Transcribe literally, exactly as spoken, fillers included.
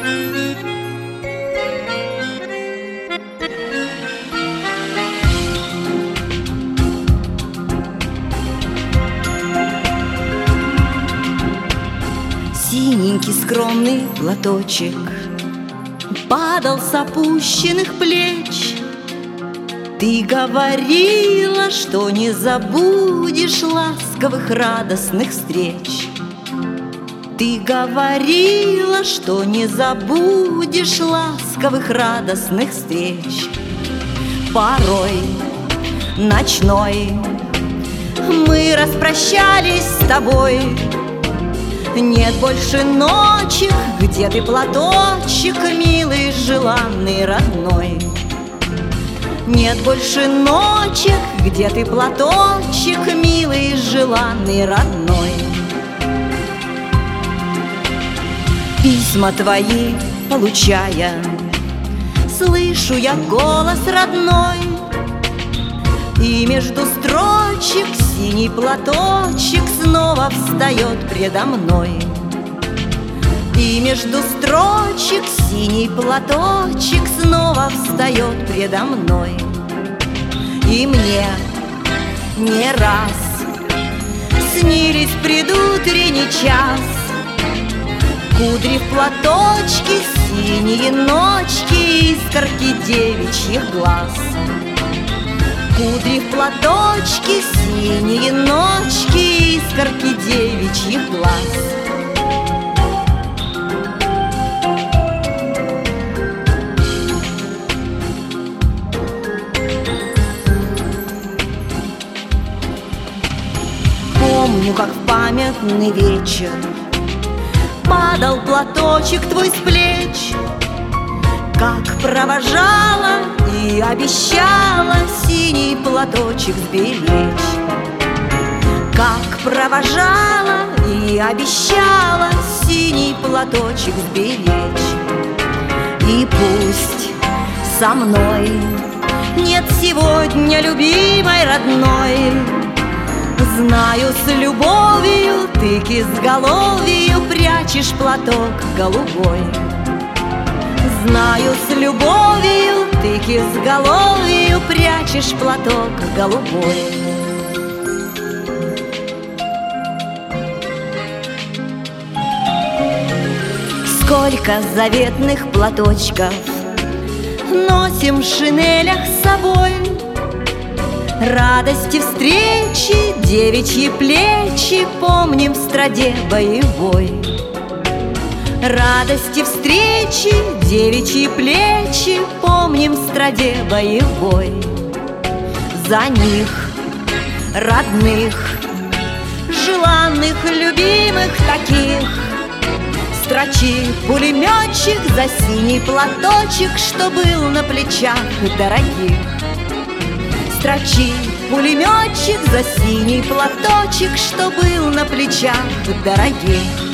Синенький скромный платочек падал с опущенных плеч. Ты говорила, что не забудешь ласковых радостных встреч. Ты говорила, что не забудешь ласковых радостных встреч. Порой ночной мы распрощались с тобой. Нет больше ночек, где ты платочек, милый, желанный, родной. Нет больше ночек, где ты платочек, милый, желанный, родной. Письма твои получая, слышу я голос родной, и между строчек синий платочек снова встает предо мной. И между строчек синий платочек снова встает предо мной. И мне не раз снились в предутренний час кудри в платочке, синие ночки, искорки девичьих глаз. Кудри в платочке, синие ночки, искорки девичьих глаз. Помню, как в памятный вечер падал платочек твой с плеч, как провожала и обещала синий платочек сберечь. Как провожала и обещала синий платочек сберечь. И пусть со мной нет сегодня любимой родной, знаю, с любовью ты к изголовью прячешь платок голубой. Знаю, с любовью ты к изголовью прячешь платок голубой. Сколько заветных платочков носим в шинелях с собой, радости встречи, девичьи плечи помним в страде боевой. Радости встречи, девичьи плечи помним в страде боевой. За них, родных, желанных, любимых таких, строчит пулеметчик за синий платочек, что был на плечах дорогих. Строчит пулеметчик за синий платочек, что был на плечах дорогих.